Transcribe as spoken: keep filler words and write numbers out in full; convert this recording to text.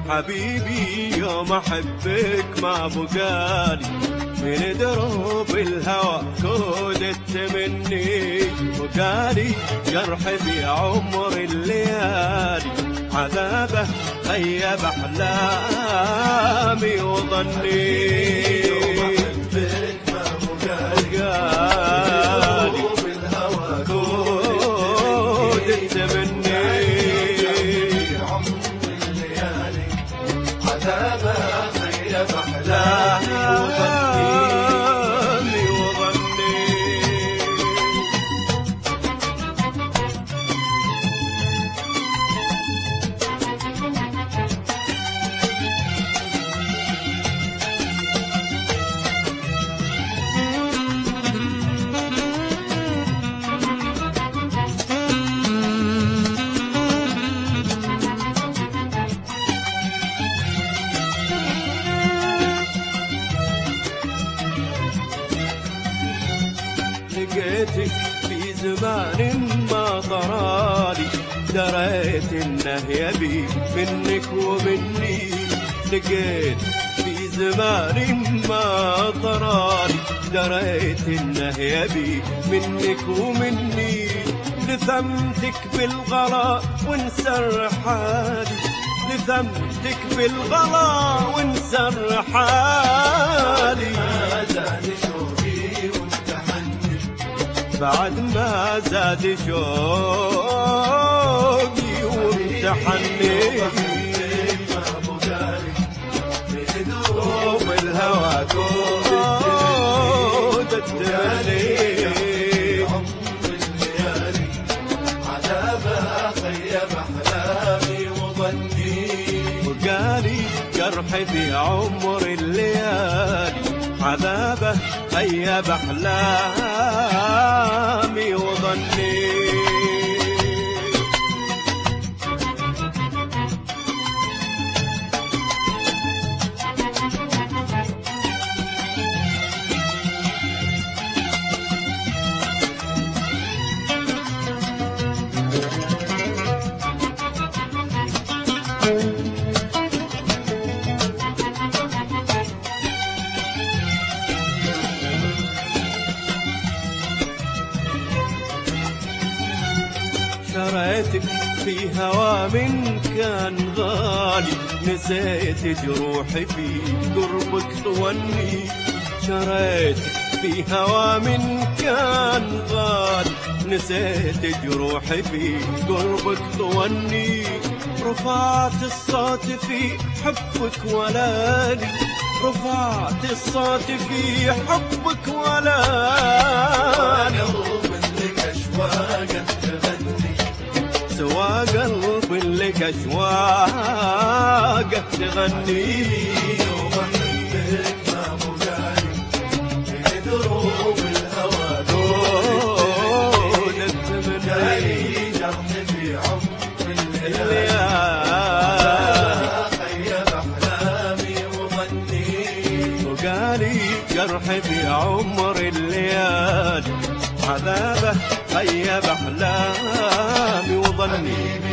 حبيبي يوم أحبك ما بقالي من دروب الهوى كودت مني، وقالي جرح في عمر الليالي عذابه غيب أحلامي وظني. لقيتك في زمان ما طرالي، دريت انه يبي منك ومني. لقيت في زمان ما طرالي، دريت انه يبي منك ومني. لثمتك بالغلا وانسر حالي، لثمتك بالغلا وانسر حالي. بعد ما زاد شوقي وامتحني، دروب الهوى كودت مني. وقالي جرحي في عمر الليالي عذابه غيب أحلامي وظني. شريتك في هوى من كان غالي، نسيت جروحي في قربك توني. شريتك في هوى من كان غالي، نسيت جروحي في قربك توني. رفعت الصوت في حبك ولالي، رفعت الصوت في حبك ولالي. سوا قلب لك أشواقه تغني. يوم أحبك ما بقالي في دروب الهوى كودت مني. جرح في عمر الليالي غيب أحلامي وظني. وقالي جرحي في عمر الليالي عذابه غيب أحلامي وظني.